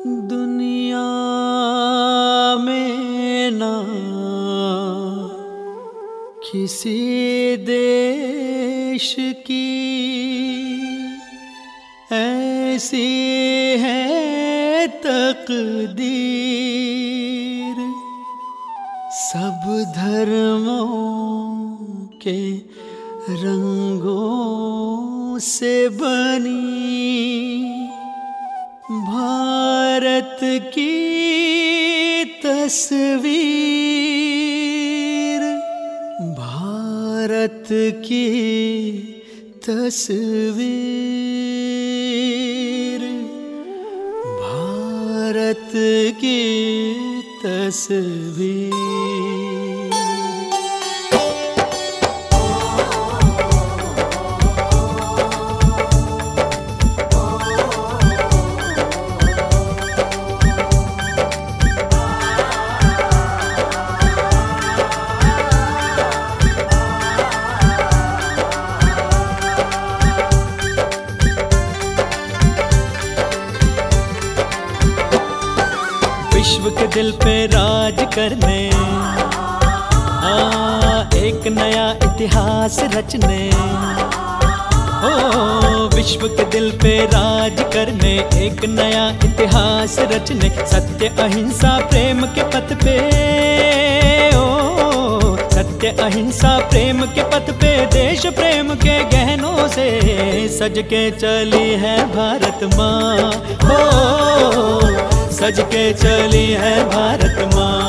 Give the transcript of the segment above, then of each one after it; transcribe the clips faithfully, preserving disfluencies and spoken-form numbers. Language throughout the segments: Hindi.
दुनिया में ना किसी देश की ऐसी है तकदीर, सब धर्मों के रंगों से बनी भारत की तस्वीर, भारत की तस्वीर, भारत की तस्वीर। विश्व के दिल पे राज करने, आ, एक नया इतिहास रचने। ओ विश्व के दिल पे राज करने, एक नया इतिहास रचने। सत्य अहिंसा प्रेम के पथ पे, ओ सत्य अहिंसा प्रेम के पथ पे, देश प्रेम के गहनों से सज के चली है भारत माँ। ओ सज के चली है भारत माँ,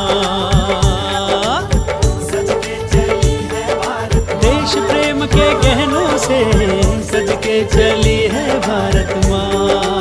सज के चली है भारत माँ। देश प्रेम के गहनों से सज के चली है भारत माँ।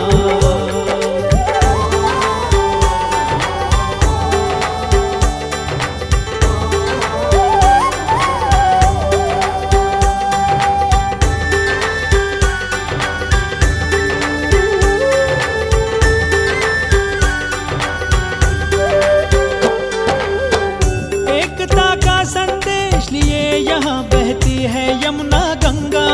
संदेश लिए यहाँ बहती है यमुना गंगा,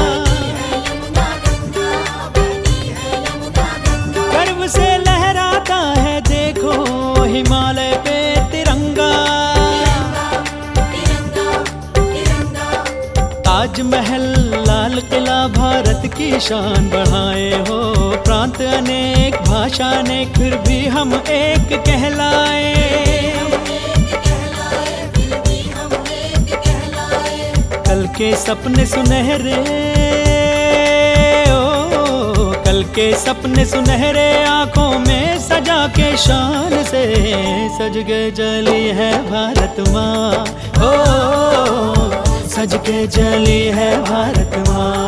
गर्व से लहराता है देखो हिमालय पे तिरंगा। ताजमहल लाल किला भारत की शान बढ़ाए हो, प्रांत अनेक भाषा अनेक फिर भी हम एक कहलाए। कल के सपने सुनहरे, ओ कल के सपने सुनहरे आँखों में सजा के शान से सज के चली है भारत माँ। ओ सज के चली है भारत माँ,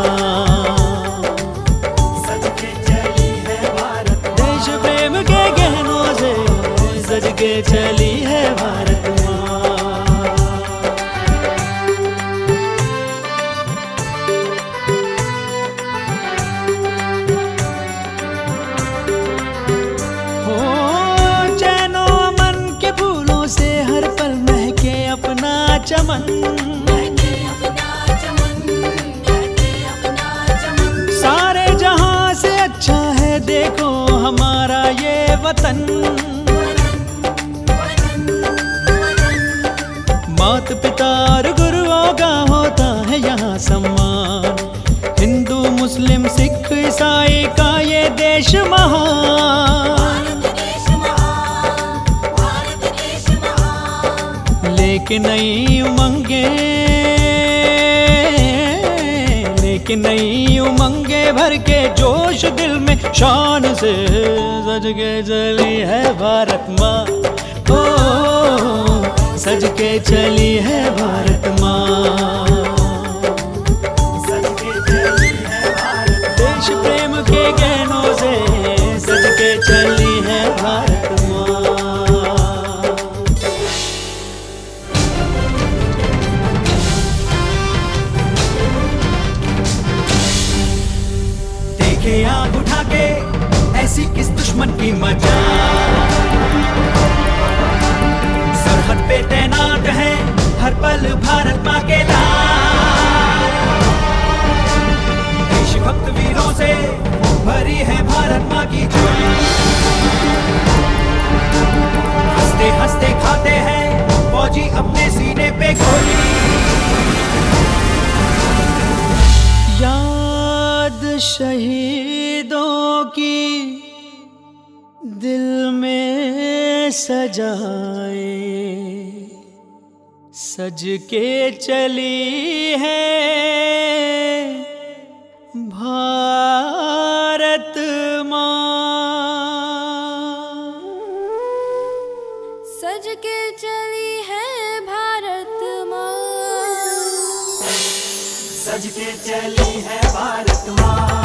सज के चली है भारत। देश प्रेम के गहनों से सज के चली है भारत माँ। चमन सारे जहां से अच्छा है देखो हमारा ये वतन। मात पिता और गुरुओं का होता है यहाँ सम्मान, हिंदू मुस्लिम सिख ईसाई का ये देश महान। लेकिन नई उमंगे, लेकिन नई उमंगे भर के जोश दिल में शान से सज के चली है भारत माँ। ओ सज के चली है भारत माँ, सज के चली है भारत। देश प्रेम के गहनों से सज के चली है भारत माँ। आँख उठा के ऐसी किस दुश्मन की मजाल, सरहद पे तैनात है हर पल भारत माँ के लाल। फौजी अपने सीने पे गोली। याद शहीदों की दिल में सजाए, सज के चली है भारत माँ। सज के चली है भारत माँ, सज के चली है भारत माँ।